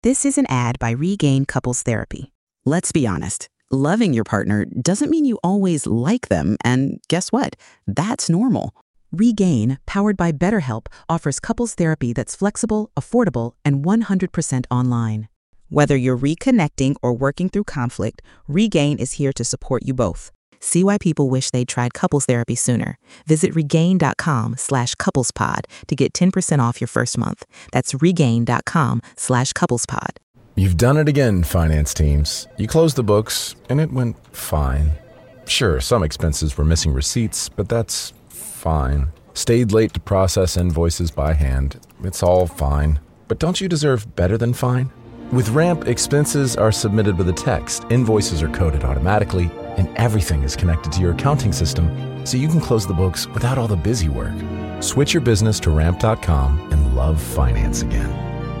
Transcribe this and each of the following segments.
This is an ad by Regain Couples Therapy. Let's be honest. Loving your partner doesn't mean you always like them, and guess what? That's normal. Regain, powered by BetterHelp, offers couples therapy that's flexible, affordable, and 100% online. Whether you're reconnecting or working through conflict, Regain is here to support you both. See why people wish they'd tried couples therapy sooner. Visit regain.com/couplespod to get 10% off your first month. That's regain.com/couplespod. You've done it again, finance teams. You closed the books, and it went fine. Sure, some expenses were missing receipts, but that's fine. Stayed late to process invoices by hand. It's all fine. But don't you deserve better than fine? With Ramp, expenses are submitted with a text, invoices are coded automatically, and everything is connected to your accounting system, so you can close the books without all the busy work. Switch your business to Ramp.com and love finance again.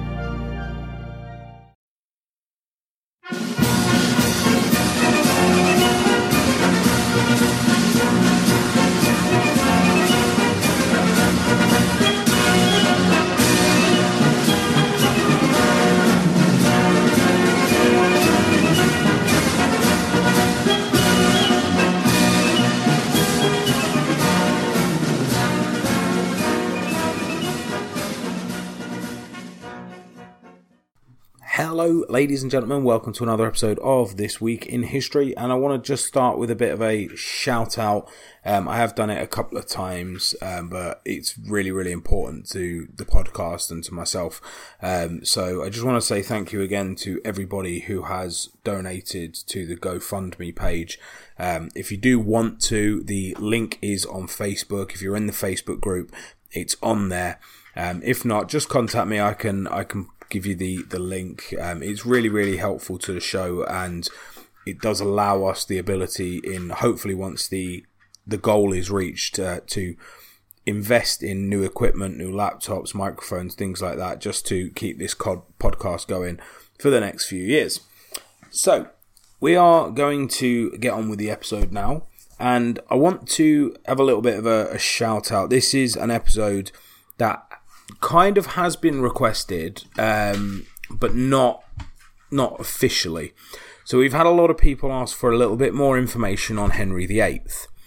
Hello, ladies and gentlemen, welcome to another episode of This Week in History, and I want to just start with a bit of a shout out. I have done it a couple of times, but it's really, really important to the podcast and to myself. So I just want to say thank you again to everybody who has donated to the GoFundMe page. If you do want to, the link is on Facebook. If you're in the Facebook group, it's on there. If not, just contact me. I can give you the link. It's really, really helpful to the show, and it does allow us the ability in, hopefully once the goal is reached, to invest in new equipment, new laptops, microphones, things like that, just to keep this podcast going for the next few years. So we are going to get on with the episode now, and I want to have a little bit of a shout out. This is an episode that kind of has been requested, but not officially. So we've had a lot of people ask for a little bit more information on Henry VIII.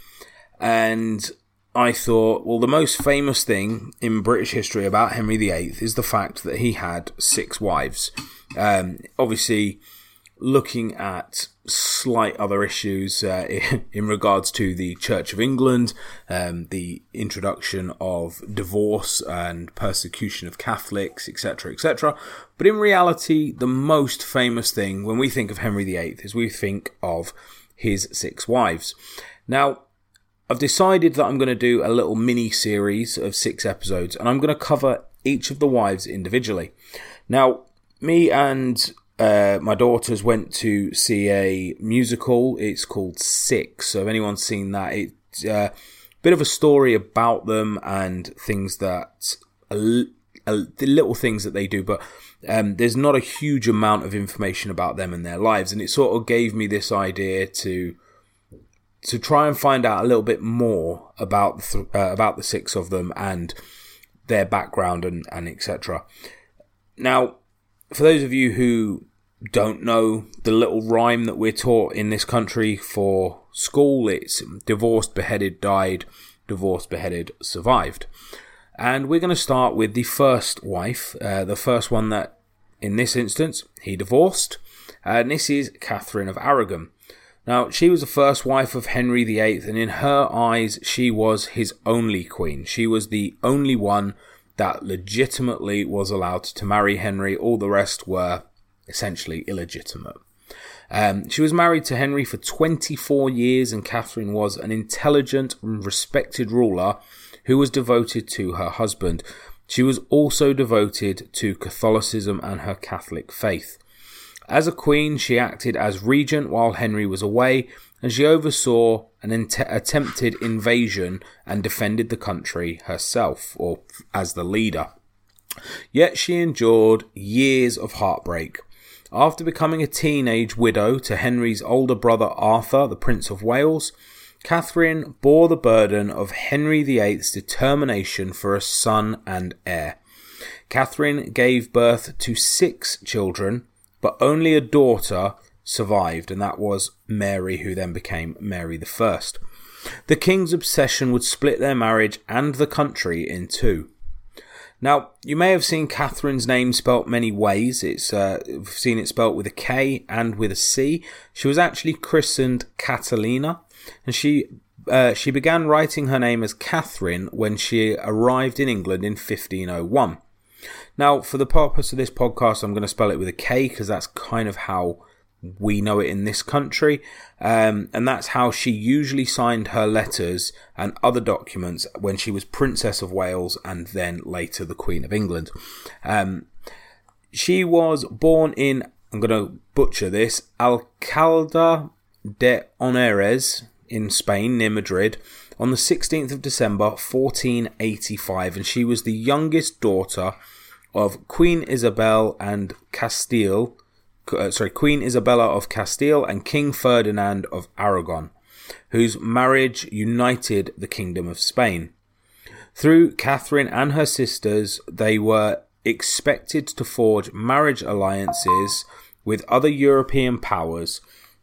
And I thought, well, the most famous thing in British history about Henry VIII is the fact that he had 6 wives. Obviously, looking at slight other issues in regards to the Church of England, the introduction of divorce and persecution of Catholics, etc., etc. But in reality, the most famous thing when we think of Henry VIII is we think of his 6 wives. Now, I've decided that I'm going to do a little mini-series of 6 episodes, and I'm going to cover each of the wives individually. Now, me and my daughters went to see a musical. It's called Six. So if anyone's seen that, it's a bit of a story about them and things that, the little things that they do, but there's not a huge amount of information about them and their lives. And it sort of gave me this idea to try and find out a little bit more about the 6 of them and their background and etc. Now, for those of you who don't know the little rhyme that we're taught in this country for school, it's divorced, beheaded, died, divorced, beheaded, survived. And we're going to start with the first wife, the first one that, in this instance, he divorced. And this is Catherine of Aragon. Now, she was the first wife of Henry VIII, and in her eyes, she was his only queen. She was the only one that legitimately was allowed to marry Henry. All the rest were essentially illegitimate. She was married to Henry for 24 years, and Catherine was an intelligent and respected ruler who was devoted to her husband. She was also devoted to Catholicism and her Catholic faith. As a queen, she acted as regent while Henry was away, and she oversaw an attempted invasion and defended the country herself, or as the leader. Yet she endured years of heartbreak. After becoming a teenage widow to Henry's older brother Arthur, the Prince of Wales, Catherine bore the burden of Henry VIII's determination for a son and heir. Catherine gave birth to 6 children, but only a daughter survived, and that was Mary, who then became Mary I. The king's obsession would split their marriage and the country in two. Now, you may have seen Catherine's name spelt many ways. We've seen it spelt with a K and with a C. She was actually christened Catalina, and she began writing her name as Catherine when she arrived in England in 1501. Now, for the purpose of this podcast, I'm going to spell it with a K because that's kind of how we know it in this country, and that's how she usually signed her letters and other documents when she was Princess of Wales and then later the Queen of England. She was born in, I'm going to butcher this, Alcalá de Henares in Spain, near Madrid, on the 16th of December 1485, and she was the youngest daughter of Queen Isabella of Castile and King Ferdinand of Aragon, whose marriage united the Kingdom of Spain. Through Catherine and her sisters, they were expected to forge marriage alliances with other European powers.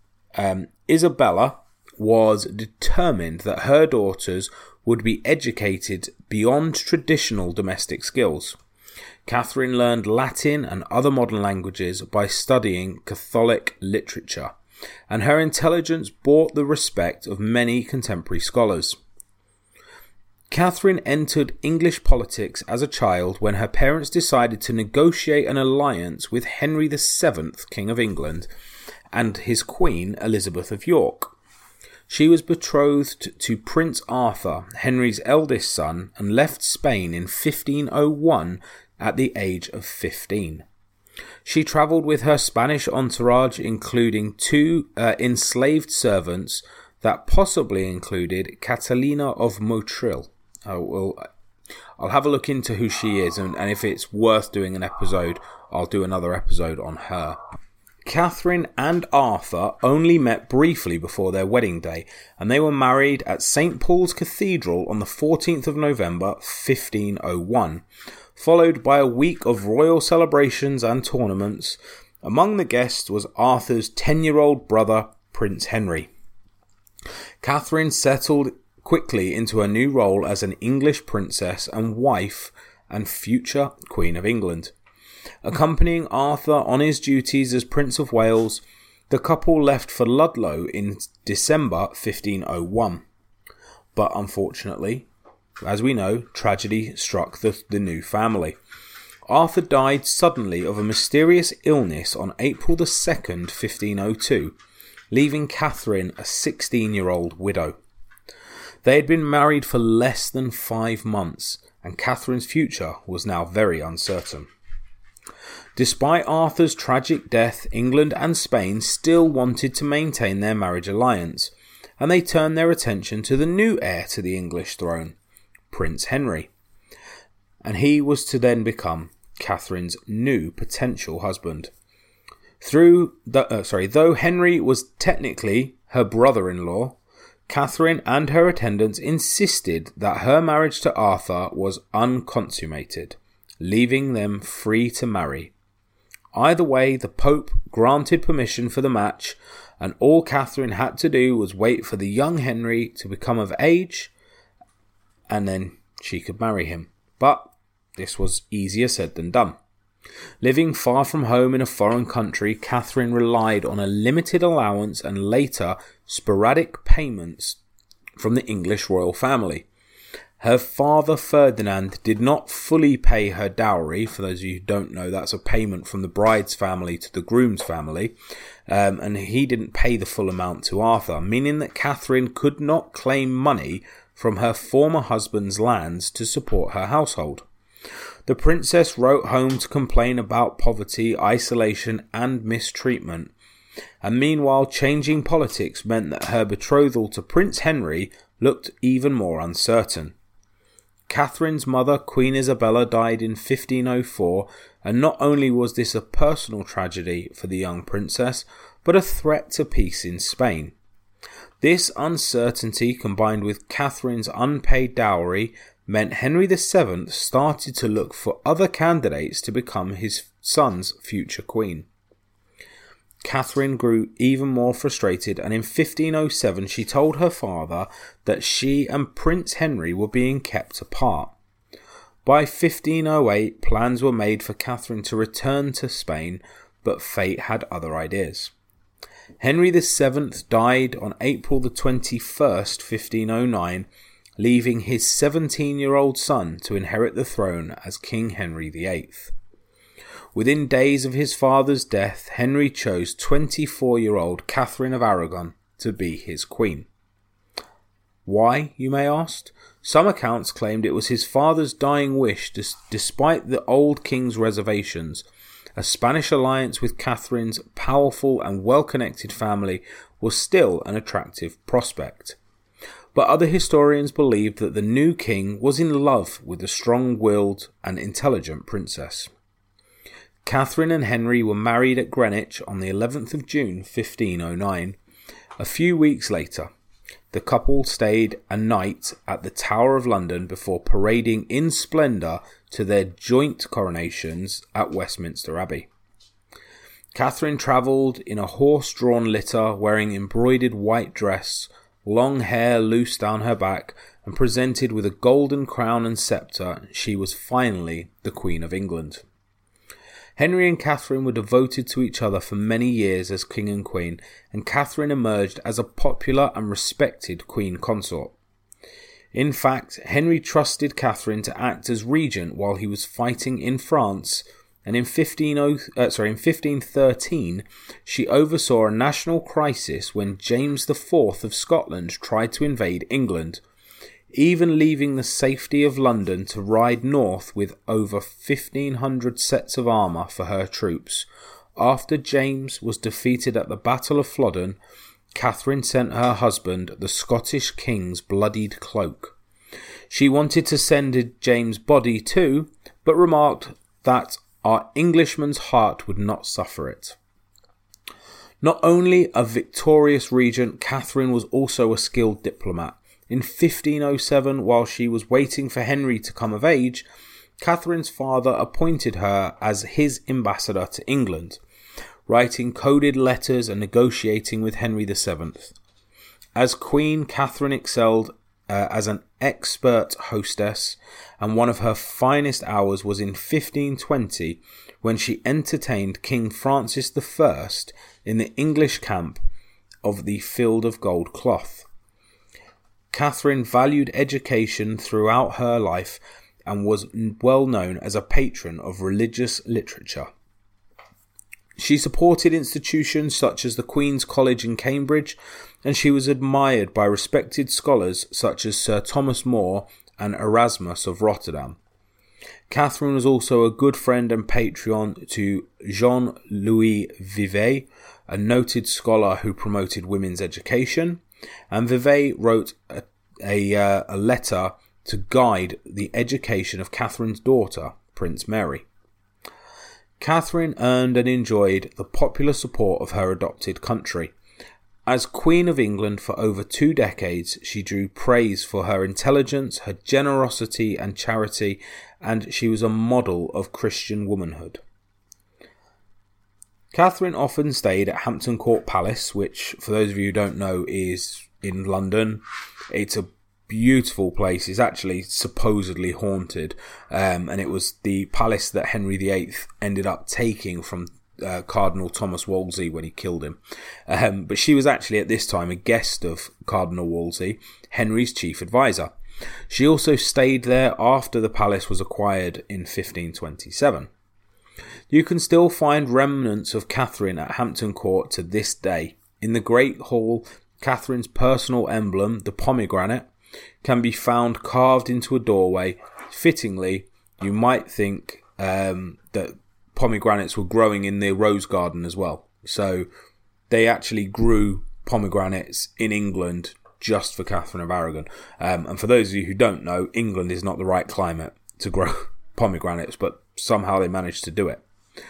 Isabella was determined that her daughters would be educated beyond traditional domestic skills. Catherine learned Latin and other modern languages by studying Catholic literature, and her intelligence bought the respect of many contemporary scholars. Catherine entered English politics as a child when her parents decided to negotiate an alliance with Henry VII, King of England, and his Queen Elizabeth of York. She was betrothed to Prince Arthur, Henry's eldest son, and left Spain in 1501 at the age of 15. She travelled with her Spanish entourage, including 2 enslaved servants that possibly included Catalina of Motril. I'll have a look into who she is, and if it's worth doing an episode, I'll do another episode on her. Catherine and Arthur only met briefly before their wedding day, and they were married at St. Paul's Cathedral on the 14th of November 1501, followed by a week of royal celebrations and tournaments. Among the guests was Arthur's 10-year-old brother, Prince Henry. Catherine settled quickly into her new role as an English princess and wife and future Queen of England. Accompanying Arthur on his duties as Prince of Wales, the couple left for Ludlow in December 1501. But unfortunately, as we know, tragedy struck the new family. Arthur died suddenly of a mysterious illness on April 2nd, 1502, leaving Catherine a 16-year-old widow. They had been married for less than 5 months, and Catherine's future was now very uncertain. Despite Arthur's tragic death, England and Spain still wanted to maintain their marriage alliance, and they turned their attention to the new heir to the English throne, Prince Henry, and he was to then become Catherine's new potential husband. Though Henry was technically her brother-in-law, Catherine and her attendants insisted that her marriage to Arthur was unconsummated, leaving them free to marry. Either way, the Pope granted permission for the match, and all Catherine had to do was wait for the young Henry to become of age, and then she could marry him. But this was easier said than done. Living far from home in a foreign country, Catherine relied on a limited allowance and later sporadic payments from the English royal family. Her father Ferdinand did not fully pay her dowry. For those of you who don't know, that's a payment from the bride's family to the groom's family, and he didn't pay the full amount to Arthur, meaning that Catherine could not claim money from her former husband's lands to support her household. The princess wrote home to complain about poverty, isolation, and mistreatment, and meanwhile changing politics meant that her betrothal to Prince Henry looked even more uncertain. Catherine's mother, Queen Isabella, died in 1504, and not only was this a personal tragedy for the young princess, but a threat to peace in Spain. This uncertainty, combined with Catherine's unpaid dowry, meant Henry VII started to look for other candidates to become his son's future queen. Catherine grew even more frustrated, and in 1507 she told her father that she and Prince Henry were being kept apart. By 1508, plans were made for Catherine to return to Spain, but fate had other ideas. Henry VII died on April the 21st, 1509, leaving his 17-year-old son to inherit the throne as King Henry VIII. Within days of his father's death, Henry chose 24-year-old Catherine of Aragon to be his queen. Why, you may ask? Some accounts claimed it was his father's dying wish, despite the old king's reservations. A Spanish alliance with Catherine's powerful and well-connected family was still an attractive prospect. But other historians believed that the new king was in love with the strong-willed and intelligent princess. Catherine and Henry were married at Greenwich on the 11th of June 1509. A few weeks later, the couple stayed a night at the Tower of London before parading in splendour to their joint coronations at Westminster Abbey. Catherine travelled in a horse-drawn litter, wearing embroidered white dress, long hair loose down her back, and presented with a golden crown and sceptre. She was finally the Queen of England. Henry and Catherine were devoted to each other for many years as king and queen, and Catherine emerged as a popular and respected queen consort. In fact, Henry trusted Catherine to act as regent while he was fighting in France, and in 1513 she oversaw a national crisis when James IV of Scotland tried to invade England, even leaving the safety of London to ride north with over 1,500 sets of armour for her troops. After James was defeated at the Battle of Flodden, Catherine sent her husband the Scottish king's bloodied cloak. She wanted to send James' body too, but remarked that our Englishman's heart would not suffer it. Not only a victorious regent, Catherine was also a skilled diplomat. In 1507, while she was waiting for Henry to come of age, Catherine's father appointed her as his ambassador to England, writing coded letters and negotiating with Henry VII. As queen, Catherine excelled as an expert hostess, and one of her finest hours was in 1520 when she entertained King Francis I in the English camp of the Field of Gold Cloth. Catherine valued education throughout her life and was well known as a patron of religious literature. She supported institutions such as the Queen's College in Cambridge, and she was admired by respected scholars such as Sir Thomas More and Erasmus of Rotterdam. Catherine was also a good friend and patron to Jean-Louis Vivet, a noted scholar who promoted women's education, and Vivet wrote a letter to guide the education of Catherine's daughter, Prince Mary. Catherine earned and enjoyed the popular support of her adopted country. As Queen of England for over 2 decades, she drew praise for her intelligence, her generosity and charity, and she was a model of Christian womanhood. Catherine often stayed at Hampton Court Palace, which, for those of you who don't know, is in London. It's a beautiful place. It's actually supposedly haunted, and it was the palace that Henry VIII ended up taking from Cardinal Thomas Wolsey when he killed him. But she was actually at this time a guest of Cardinal Wolsey, Henry's chief advisor. She also stayed there after the palace was acquired in 1527. You can still find remnants of Catherine at Hampton Court to this day. In the Great Hall, Catherine's personal emblem, the pomegranate, can be found carved into a doorway. Fittingly, you might think that pomegranates were growing in the rose garden as well. So they actually grew pomegranates in England just for Catherine of Aragon. And for those of you who don't know, England is not the right climate to grow pomegranates, but somehow they managed to do it.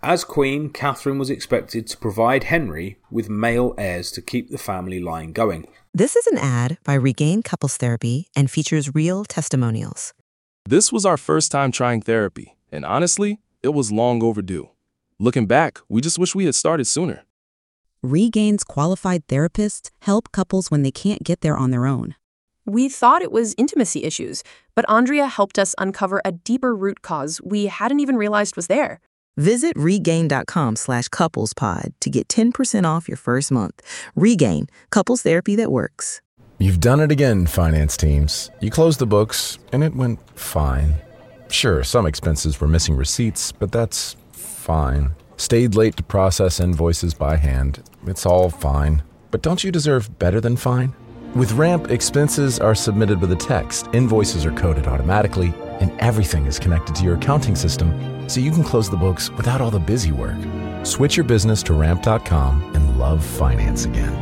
As Queen, Catherine was expected to provide Henry with male heirs to keep the family line going. This is an ad by Regain Couples Therapy and features real testimonials. This was our first time trying therapy, and honestly, it was long overdue. Looking back, we just wish we had started sooner. Regain's qualified therapists help couples when they can't get there on their own. We thought it was intimacy issues, but Andrea helped us uncover a deeper root cause we hadn't even realized was there. Visit regain.com/couplespod to get 10% off your first month. Regain, couples therapy that works. You've done it again, finance teams. You closed the books, and it went fine. Sure, some expenses were missing receipts, but that's fine. Stayed late to process invoices by hand. It's all fine. But don't you deserve better than fine? With Ramp, expenses are submitted with a text, invoices are coded automatically, and everything is connected to your accounting system, so you can close the books without all the busy work. Switch your business to Ramp.com and love finance again.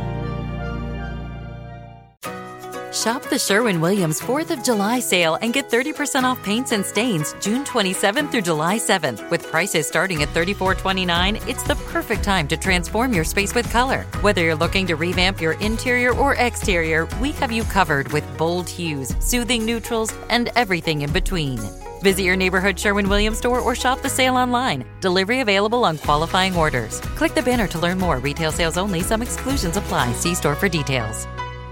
Shop the Sherwin-Williams 4th of July sale and get 30% off paints and stains June 27th through July 7th. With prices starting at $34.29, it's the perfect time to transform your space with color. Whether you're looking to revamp your interior or exterior, we have you covered with bold hues, soothing neutrals, and everything in between. Visit your neighborhood Sherwin-Williams store or shop the sale online. Delivery available on qualifying orders. Click the banner to learn more. Retail sales only. Some exclusions apply. See store for details.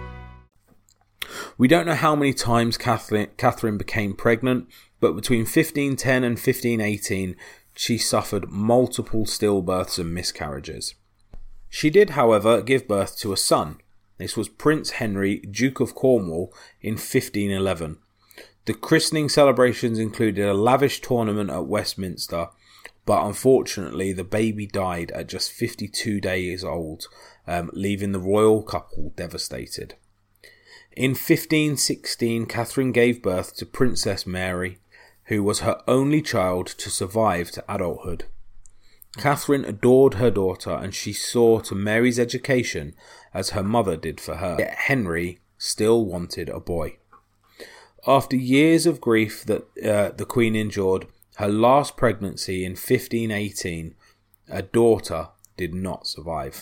We don't know how many times Catherine became pregnant, but between 1510 and 1518, she suffered multiple stillbirths and miscarriages. She did, however, give birth to a son. This was Prince Henry, Duke of Cornwall, in 1511. The christening celebrations included a lavish tournament at Westminster, but unfortunately the baby died at just 52 days old, leaving the royal couple devastated. In 1516, Catherine gave birth to Princess Mary, who was her only child to survive to adulthood. Catherine adored her daughter, and she saw to Mary's education as her mother did for her. Yet Henry still wanted a boy. After years of grief that the Queen endured, her last pregnancy in 1518, a daughter did not survive.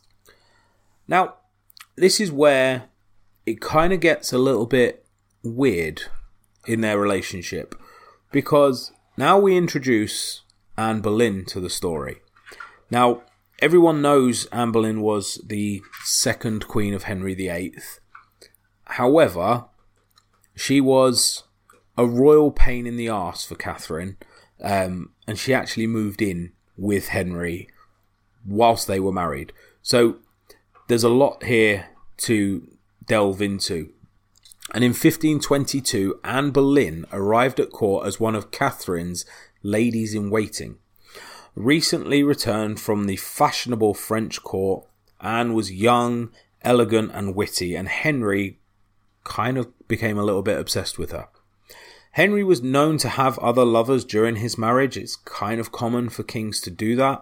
Now, this is where it kind of gets a little bit weird in their relationship, because now we introduce Anne Boleyn to the story. Now, everyone knows Anne Boleyn was the second Queen of Henry VIII. However, she was a royal pain in the arse for Catherine, and she actually moved in with Henry whilst they were married. So there's a lot here to delve into. And in 1522, Anne Boleyn arrived at court as one of Catherine's ladies-in-waiting. Recently returned from the fashionable French court, Anne was young, elegant and witty, and Henry kind of became a little bit obsessed with her. Henry was known to have other lovers during his marriage. It's kind of common for kings to do that.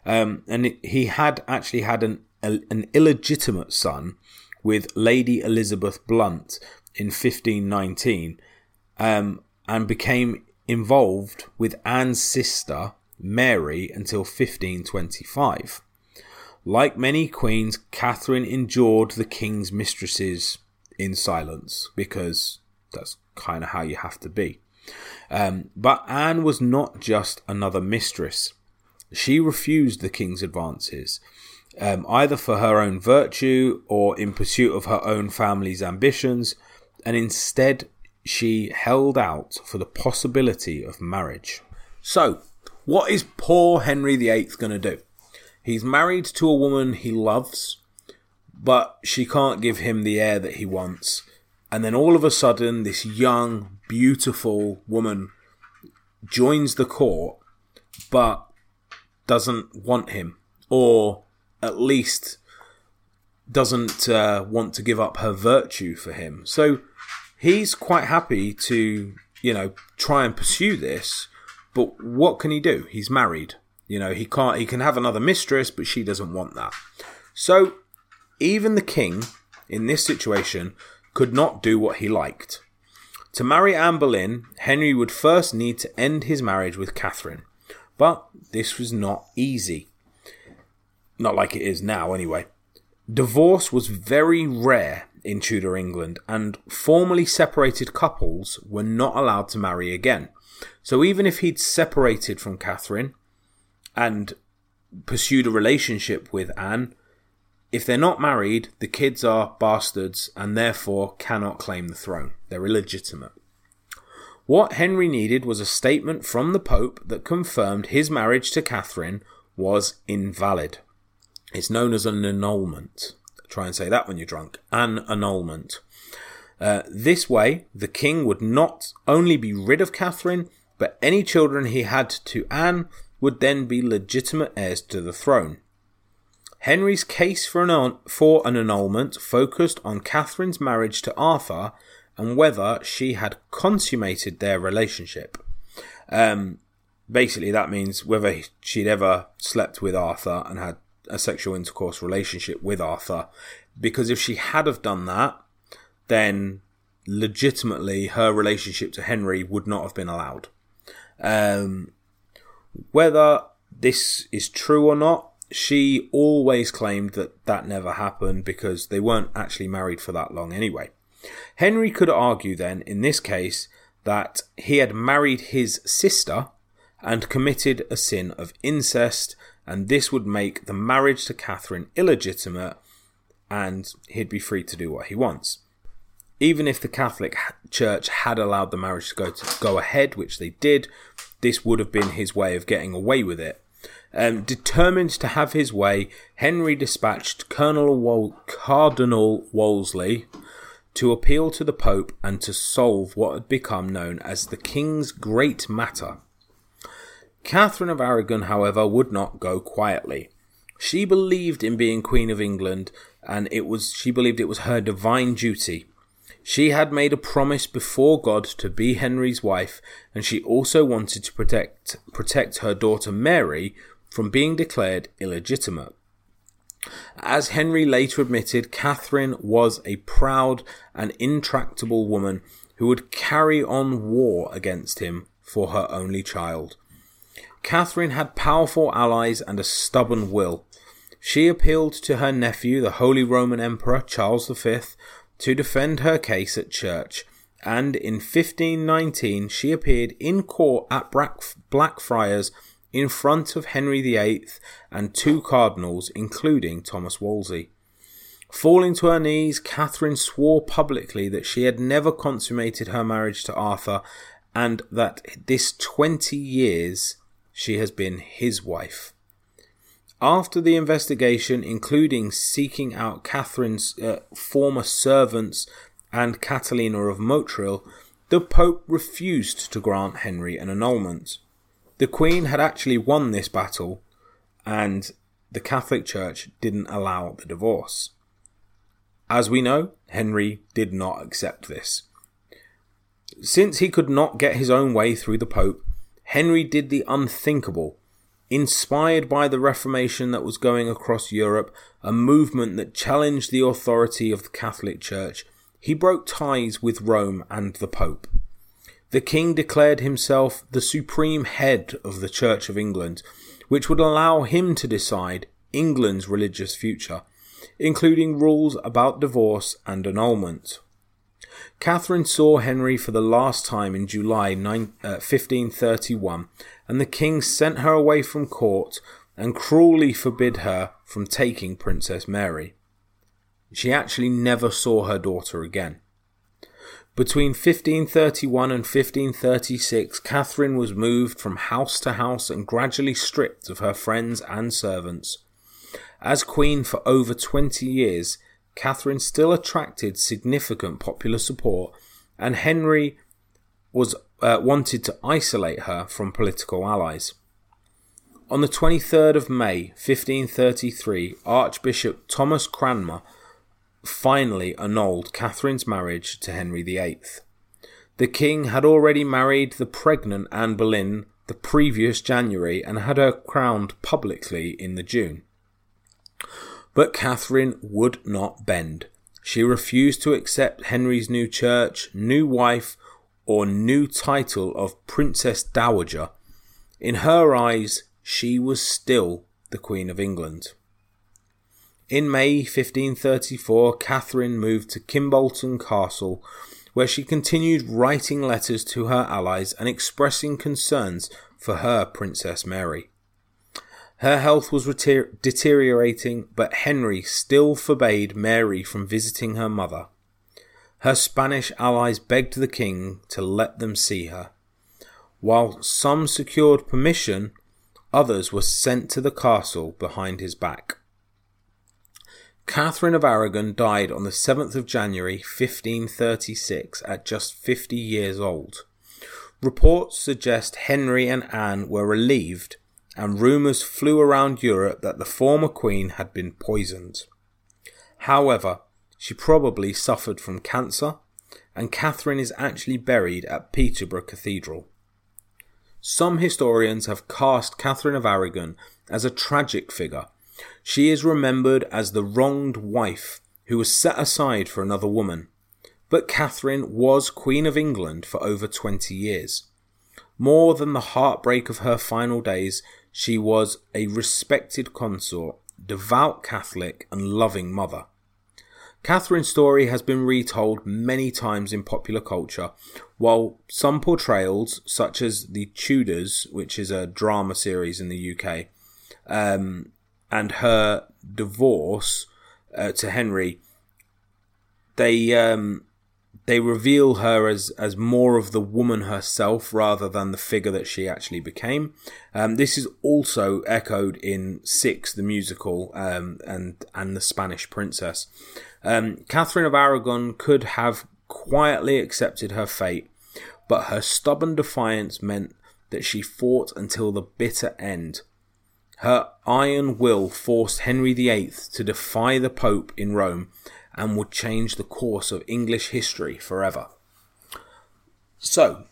He had actually had an illegitimate son with Lady Elizabeth Blunt in 1519, and became involved with Anne's sister Mary until 1525. Like many queens, Catherine endured the king's mistresses in silence, because that's kind of how you have to be. But Anne was not just another mistress. She refused the king's advances, either for her own virtue or in pursuit of her own family's ambitions, and instead she held out for the possibility of marriage. So, what is poor Henry VIII going to do? He's married to a woman he loves, but she can't give him the heir that he wants. And then all of a sudden, this young, beautiful woman joins the court, but doesn't want him, or at least doesn't want to give up her virtue for him. So he's quite happy to, try and pursue this, but what can he do? He's married. He can have another mistress, but she doesn't want that. So even the king, in this situation, could not do what he liked. To marry Anne Boleyn, Henry would first need to end his marriage with Catherine. But this was not easy. Not like it is now, anyway. Divorce was very rare in Tudor England, and formerly separated couples were not allowed to marry again. So even if he'd separated from Catherine and pursued a relationship with Anne, if they're not married, the kids are bastards and therefore cannot claim the throne. They're illegitimate. What Henry needed was a statement from the Pope that confirmed his marriage to Catherine was invalid. It's known as an annulment. Try and say that when you're drunk. An annulment. This way, the king would not only be rid of Catherine, but any children he had to Anne would then be legitimate heirs to the throne. Henry's case for an annulment focused on Catherine's marriage to Arthur and whether she had consummated their relationship. Basically, that means whether she'd ever slept with Arthur and had a sexual intercourse relationship with Arthur, because if she had have done that, then legitimately her relationship to Henry would not have been allowed. Whether this is true or not, she always claimed that that never happened because they weren't actually married for that long anyway. Henry could argue then, in this case, that he had married his sister and committed a sin of incest, and this would make the marriage to Catherine illegitimate, and he'd be free to do what he wants. Even if the Catholic Church had allowed the marriage to go ahead, which they did, this would have been his way of getting away with it. Determined to have his way, Henry dispatched Cardinal Wolsey to appeal to the Pope and to solve what had become known as the King's Great Matter. Catherine of Aragon, however, would not go quietly. She believed in being Queen of England, and she believed it was her divine duty. She had made a promise before God to be Henry's wife, and she also wanted to protect her daughter Mary from being declared illegitimate. As Henry later admitted, Catherine was a proud and intractable woman who would carry on war against him for her only child. Catherine had powerful allies and a stubborn will. She appealed to her nephew, the Holy Roman Emperor Charles V, to defend her case at church, and in 1519 she appeared in court at Blackfriars in front of Henry VIII and two cardinals, including Thomas Wolsey. Falling to her knees, Catherine swore publicly that she had never consummated her marriage to Arthur, and that this 20 years she has been his wife. After the investigation, including seeking out Catherine's former servants and Catalina of Motril, the Pope refused to grant Henry an annulment. The Queen had actually won this battle, and the Catholic Church didn't allow the divorce. As we know, Henry did not accept this. Since he could not get his own way through the Pope, Henry did the unthinkable. Inspired by the Reformation that was going across Europe, a movement that challenged the authority of the Catholic Church, he broke ties with Rome and the Pope. The king declared himself the supreme head of the Church of England, which would allow him to decide England's religious future, including rules about divorce and annulment. Catherine saw Henry for the last time in July 1531, and the king sent her away from court and cruelly forbid her from taking Princess Mary. She actually never saw her daughter again. Between 1531 and 1536, Catherine was moved from house to house and gradually stripped of her friends and servants. As queen for over 20 years, Catherine still attracted significant popular support, and Henry wanted to isolate her from political allies. On the 23rd of May 1533, Archbishop Thomas Cranmer finally annulled Catherine's marriage to Henry VIII. The king had already married the pregnant Anne Boleyn the previous January and had her crowned publicly in the June. But Catherine would not bend. She refused to accept Henry's new church, new wife, or new title of Princess Dowager. In her eyes, she was still the Queen of England. In May 1534, Catherine moved to Kimbolton Castle, where she continued writing letters to her allies and expressing concerns for her Princess Mary. Her health was deteriorating, but Henry still forbade Mary from visiting her mother. Her Spanish allies begged the king to let them see her. While some secured permission, others were sent to the castle behind his back. Catherine of Aragon died on the 7th of January 1536 at just 50 years old. Reports suggest Henry and Anne were relieved, and rumours flew around Europe that the former queen had been poisoned. However, she probably suffered from cancer, and Catherine is actually buried at Peterborough Cathedral. Some historians have cast Catherine of Aragon as a tragic figure. She is remembered as the wronged wife who was set aside for another woman. But Catherine was Queen of England for over 20 years. More than the heartbreak of her final days, she was a respected consort, devout Catholic and loving mother. Catherine's story has been retold many times in popular culture, while some portrayals, such as The Tudors, which is a drama series in the UK, and her divorce to Henry, they reveal her as more of the woman herself rather than the figure that she actually became. This is also echoed in Six, the musical, and The Spanish Princess. Catherine of Aragon could have quietly accepted her fate, but her stubborn defiance meant that she fought until the bitter end. Her iron will forced Henry VIII to defy the Pope in Rome and would change the course of English history forever. So,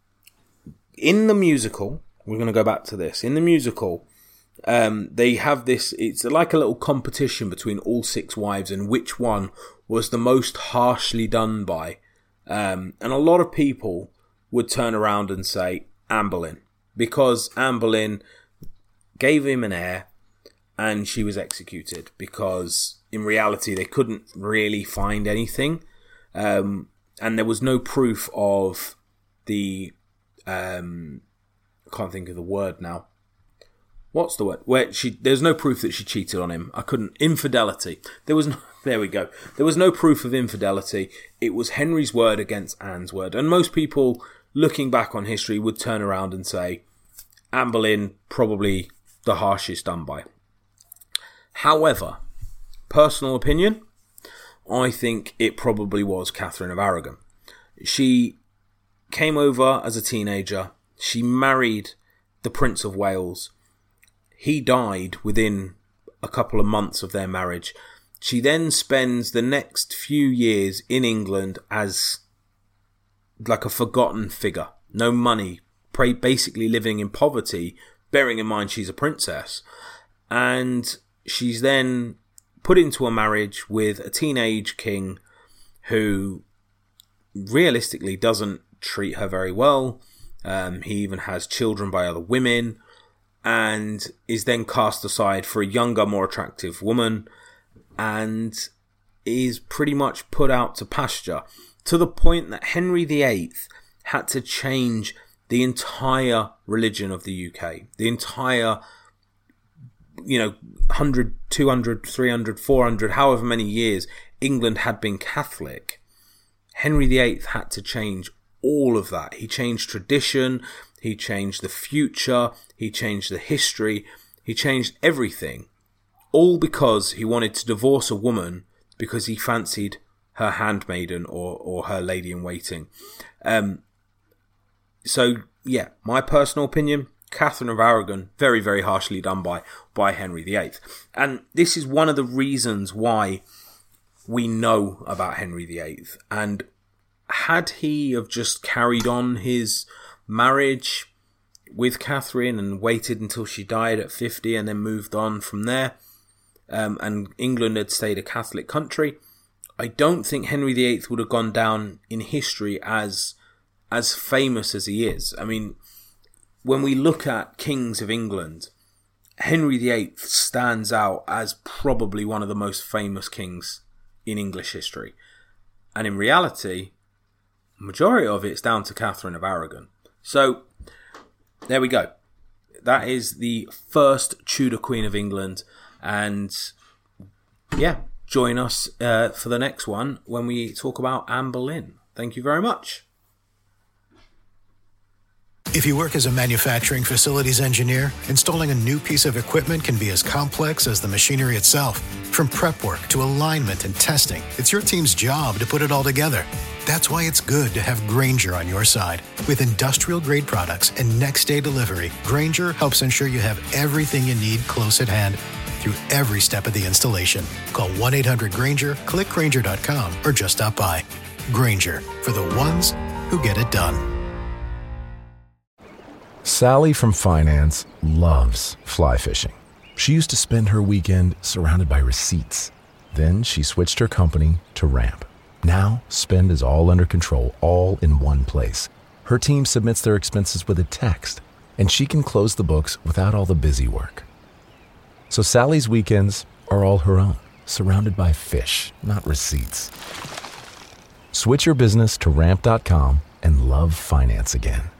in the musical, we're going to go back to this. In the musical, they have this, it's like a little competition between all six wives and which one was the most harshly done by. And a lot of people would turn around and say Anne Boleyn, because Anne Boleyn gave him an heir and she was executed, because in reality they couldn't really find anything, and there was no proof of the I can't think of the word now. What's the word? There's no proof that she cheated on him. Infidelity. There was no, there we go. There was no proof of infidelity. It was Henry's word against Anne's word, and most people looking back on history would turn around and say Anne Boleyn probably the harshest done by. However, personal opinion, I think it probably was Catherine of Aragon. She came over as a teenager. She married the Prince of Wales. He died within a couple of months of their marriage. She then spends the next few years in England as like a forgotten figure. No money, basically living in poverty, bearing in mind she's a princess. And she's then put into a marriage with a teenage king who realistically doesn't treat her very well. He even has children by other women, and is then cast aside for a younger, more attractive woman, and is pretty much put out to pasture, to the point that Henry VIII had to change the entire religion of the UK. The entire 100, 200, 300, 400, however many years England had been Catholic. Henry VIII had to change all of that. He changed tradition, he changed the future, he changed the history, he changed everything. All because he wanted to divorce a woman because he fancied her handmaiden or her lady-in-waiting. So, yeah, my personal opinion, Catherine of Aragon, very, very harshly done by Henry VIII. And this is one of the reasons why we know about Henry VIII. And had he have just carried on his marriage with Catherine and waited until she died at 50 and then moved on from there, and England had stayed a Catholic country, I don't think Henry VIII would have gone down in history as famous as he is. I mean, when we look at kings of England, Henry VIII stands out as probably one of the most famous kings in English history. And in reality, the majority of it's down to Catherine of Aragon. So, there we go. That is the first Tudor Queen of England. And, yeah, join us for the next one when we talk about Anne Boleyn. Thank you very much. If you work as a manufacturing facilities engineer, installing a new piece of equipment can be as complex as the machinery itself. From prep work to alignment and testing, it's your team's job to put it all together. That's why it's good to have Grainger on your side. With industrial-grade products and next-day delivery, Grainger helps ensure you have everything you need close at hand through every step of the installation. Call 1-800-GRAINGER, click Grainger.com, or just stop by. Grainger, for the ones who get it done. Sally from finance loves fly fishing. She used to spend her weekend surrounded by receipts. Then she switched her company to Ramp. Now, spend is all under control, all in one place. Her team submits their expenses with a text, and she can close the books without all the busy work. So Sally's weekends are all her own, surrounded by fish, not receipts. Switch your business to Ramp.com and love finance again.